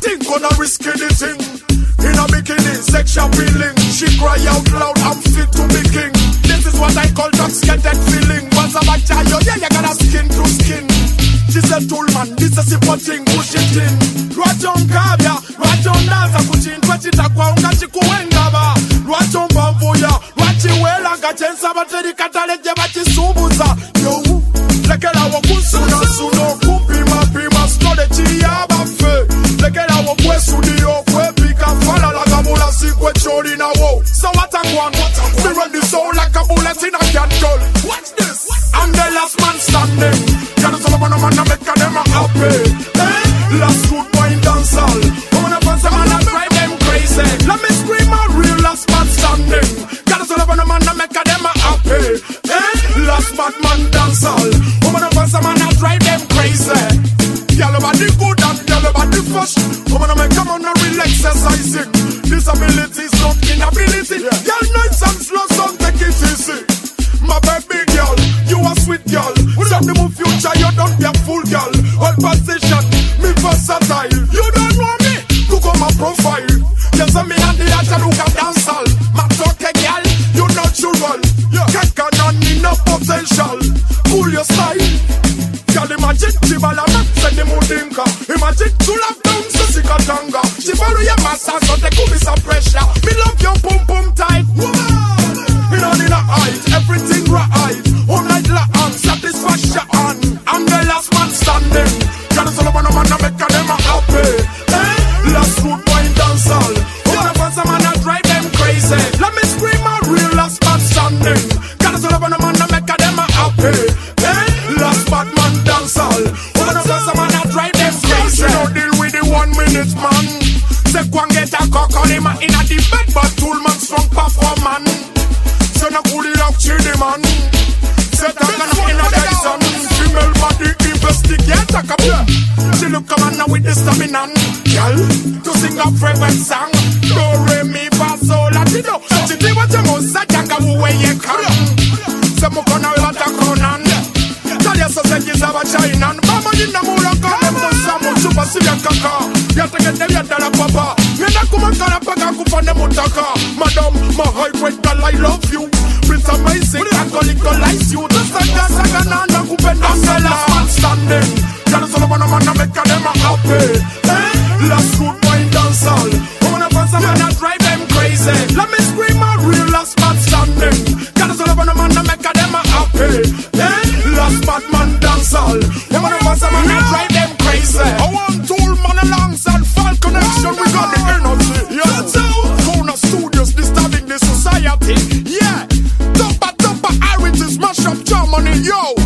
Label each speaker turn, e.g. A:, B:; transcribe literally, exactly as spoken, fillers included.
A: thing, gonna risky the thing. In a bikini, sexual feeling. She cry out loud, I'm fit to be king. This is what I call toxicated feeling. Once I'm a child, yeah, you gotta skin to skin. She said, Toolman, this is a thing, push it in. Rwajon kabya, rwajon naza kuchintwa chitakwa unga chikuwengaba. Rwajon bambuya, rwachiwela ngachensa bateri kataleje bachisubuza. Yo, lekela wakusuna suno kupima pima stole chiyaba fe. Lekela wakwesudio kwepika fala lagamula sikwe chori na wo. So what I want, me run the soul like a bullet in a candle. Watch this, I'm the last man standing. Gotta tell them I'm make them happy. Eh? Last good boy in dancehall. I'm gonna pass them and I drive them crazy. Let me scream out real last man standing. Gotta tell them I'm make them happy. Eh? Last bad man dancehall. I'm gonna pass them and I drive them crazy. Y'all about the good and y'all about the fresh. I'm gonna make them on a real exercising. Disability is not inability. Y'all nice and slow, so take it easy. My baby girl, you a sweet girl. Set the move future, you don't be a fool girl. All position, me versatile. You don't know me, look on my profile. Yes, I'm me and the actor who can dance all. My talker girl, you natural. Kaka none in no potential. Cool your style. Girl, imagine Chibala Max and the Mudinka. Imagine two love down so she got younger. She follow your master, so there could be some pressure. Me love your pum pum tight. Woman! Me don't need a height, everything right. All night long, satisfaction. I'm the last man standing. Gotta tell them I'm gonna make them happy. Eh? Last good boy in dancehall. All the fans I'm gonna drive them crazy. Let me scream out real last man standing. Gotta tell them I'm gonna make them happy. Eh? Last bad man dancehall. All the fans I'm gonna drive them crazy. You don't deal with the one minute man. Say one get a cock on him in a the bed, but Toolman strong performance. So no cool it up, chili man. Set a gun in a Dyson. Female body investigate a kaboom. She look come on now with the stamina. Girl, to sing a favorite song. Do re mi fa sol la ti do. She do what you must say, janga where you come. Say mo kona lot a cronan. Tell you so say she's a China. Mama in the mula come and do some super serious kaka. You have to get them yet a papa. You not come and call a paga kupane mutaka. Madam, my high grade girl, I love you. Prince amazing, I go legalize you. The saga saga na na kupenda. I'm the last man standing. Gotta tell them I'm make them happy. Eh? Last good boy in dancehall. I'm gonna pass them and I drive them crazy. Let me scream out real last man standing. Gotta tell them I'm make them happy. Eh? Last bad man dancehall. I'm gonna pass them and I drive them crazy. I want Toolman alongside Fall Connection. We got the energy. Yeah. Kona Studios disturbing the society. Yeah. Topper, topper, Iris, smash up Germany, yo.